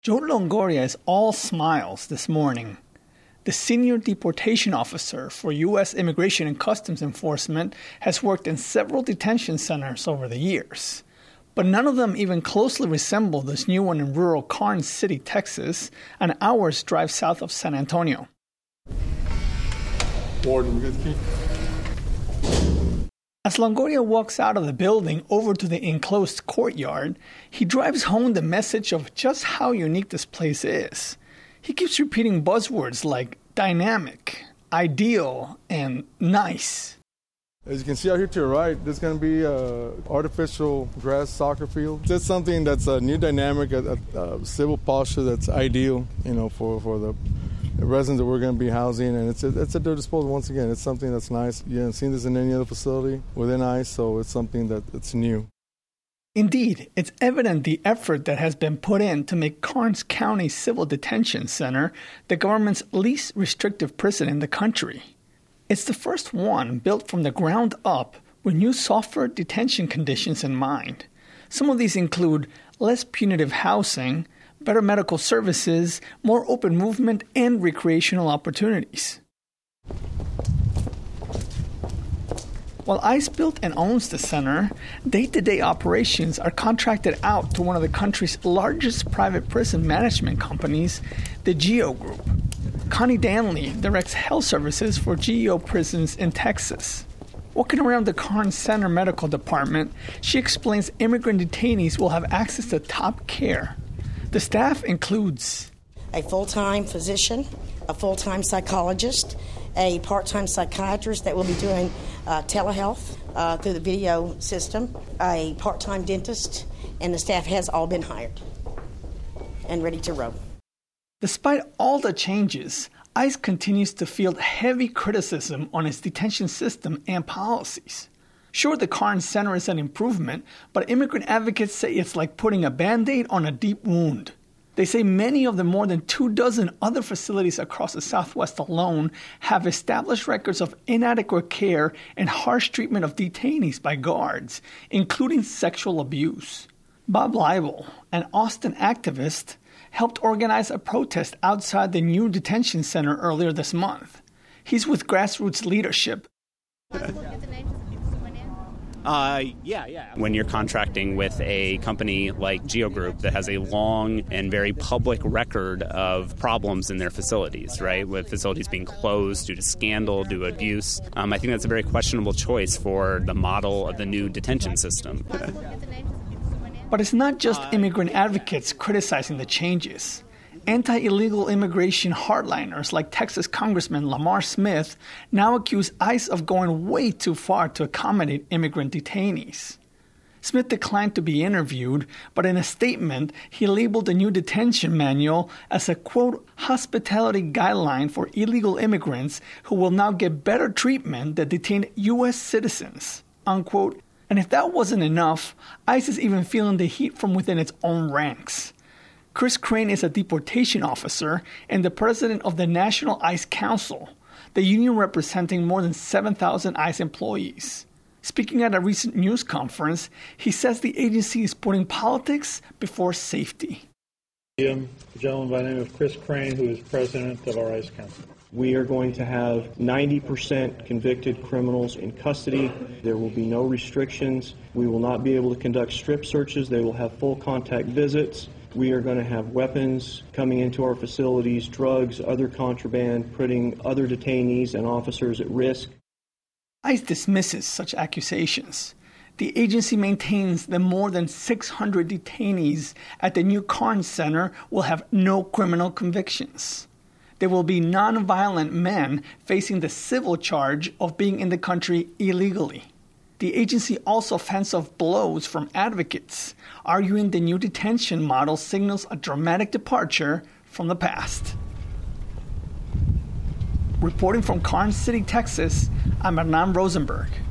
Joe Longoria is all smiles this morning. The senior deportation officer for U.S. Immigration and Customs Enforcement has worked in several detention centers over the years. But none of them even closely resemble this new one in rural Karnes City, Texas, an hour's drive south of San Antonio. Warden, we got the key? As Longoria walks out of the building over to the enclosed courtyard, he drives home the message of just how unique this place is. He keeps repeating buzzwords like dynamic, ideal, and nice. As you can see out here to your right, there's going to be an artificial grass soccer field. It's something that's a new dynamic, a civil posture that's ideal, for the residents that we're going to be housing. And it's a dirt disposal. Once again, it's something that's nice. You haven't seen this in any other facility within ICE, so it's something that's new. Indeed, it's evident the effort that has been put in to make Karnes County Civil Detention Center the government's least restrictive prison in the country. It's the first one built from the ground up with new softer detention conditions in mind. Some of these include less punitive housing, better medical services, more open movement, and recreational opportunities. While ICE built and owns the center, day-to-day operations are contracted out to one of the country's largest private prison management companies, the GEO Group. Connie Danley directs health services for GEO prisons in Texas. Walking around the Karnes Center Medical Department, she explains immigrant detainees will have access to top care. The staff includes a full-time physician, a full-time psychologist, a part-time psychiatrist that will be doing telehealth through the video system, a part-time dentist, and the staff has all been hired and ready to roll. Despite all the changes, ICE continues to field heavy criticism on its detention system and policies. Sure, the Karnes Center is an improvement, but immigrant advocates say it's like putting a Band-Aid on a deep wound. They say many of the more than 24 other facilities across the Southwest alone have established records of inadequate care and harsh treatment of detainees by guards, including sexual abuse. Bob Leibel, an Austin activist, helped organize a protest outside the new detention center earlier this month. He's with Grassroots Leadership. Yeah. When you're contracting with a company like GEO Group that has a long and very public record of problems in their facilities, right, with facilities being closed due to scandal, due to abuse, I think that's a very questionable choice for the model of the new detention system. But it's not just immigrant advocates criticizing the changes. Anti-illegal immigration hardliners like Texas Congressman Lamar Smith now accuse ICE of going way too far to accommodate immigrant detainees. Smith declined to be interviewed, but in a statement, he labeled the new detention manual as a, quote, hospitality guideline for illegal immigrants who will now get better treatment than detained U.S. citizens, unquote. And if that wasn't enough, ICE is even feeling the heat from within its own ranks. Chris Crane is a deportation officer and the president of the National ICE Council, the union representing more than 7,000 ICE employees. Speaking at a recent news conference, he says the agency is putting politics before safety. The gentleman by the name of Chris Crane, who is president of our ICE Council. We are going to have 90% convicted criminals in custody. There will be no restrictions. We will not be able to conduct strip searches. They will have full contact visits. We are going to have weapons coming into our facilities, drugs, other contraband, putting other detainees and officers at risk. ICE dismisses such accusations. The agency maintains that more than 600 detainees at the new Karnes Center will have no criminal convictions. There will be nonviolent men facing the civil charge of being in the country illegally. The agency also fends off blows from advocates, arguing the new detention model signals a dramatic departure from the past. Reporting from Karnes City, Texas, I'm Hernan Rosenberg.